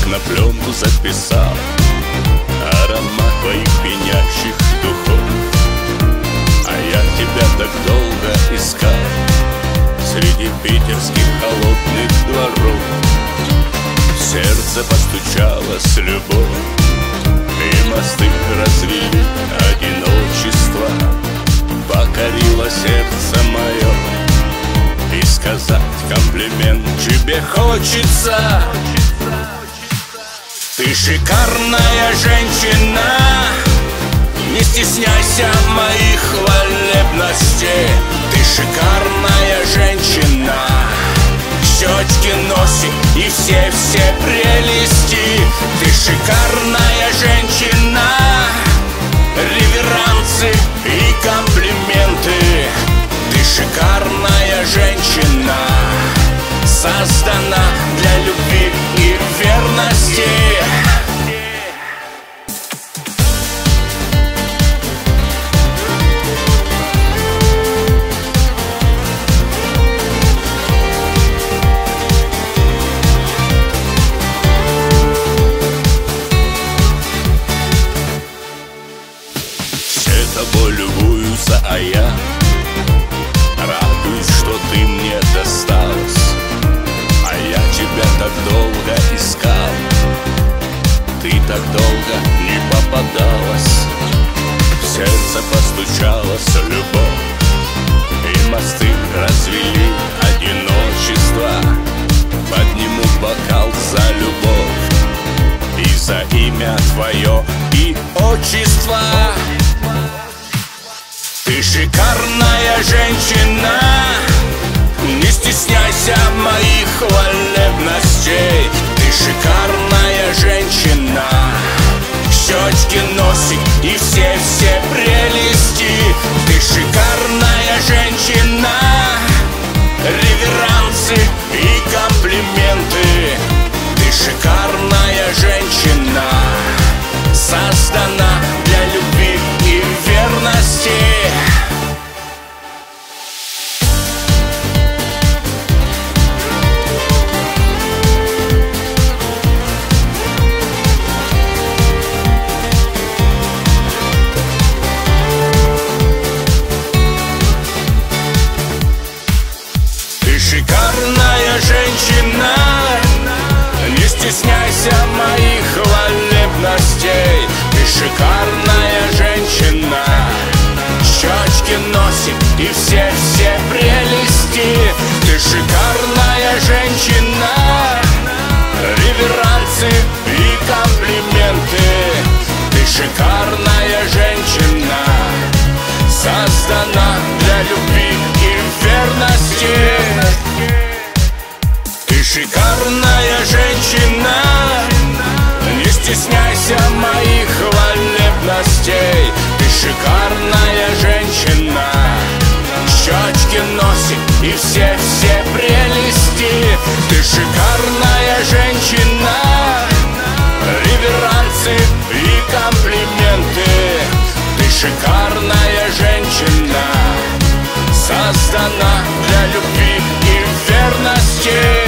на пленку записал аромат твоих пьянящих духов. А я тебя так долго искал среди питерских холодных дворов. В сердце постучалась любовь, и мосты развели одиночество. Покорило сердце мое, и сказать комплимент тебе хочется. Ты шикарная женщина, не стесняйся моих хвалебностей. Ты шикарная женщина, щечки, носик и все прелести. Ты шикарная женщина, реверансы и комплименты. Ты шикарная женщина, создана для любви и верности. Тобой любуются, а я радуюсь, что ты мне досталась. А я тебя так долго искал, ты так долго не попадалась. В сердце постучалась любовь, и мосты развели одиночество. Подниму бокал за любовь и за имя твое и отчество. Ты шикарная женщина, не стесняйся моих хвалебностей. Ты шикарная женщина, щечки, носик и все прелести. Ты шикарная женщина, реверансы и комплименты. Ты шикарная женщина, создана для любви и верности. Шикарная женщина, не стесняйся моих хвалебностей. Ты шикарная женщина, щечки, носик и все прелести. Ты шикарная женщина, реверансы и комплименты. Ты шикарная женщина, создана для любви и верности. Ты шикарная женщина, не стесняйся моих хвалебностей. Ты шикарная женщина, щечки, носик и все прелести. Ты шикарная женщина, реверансы и комплименты. Ты шикарная женщина, создана для любви и верности.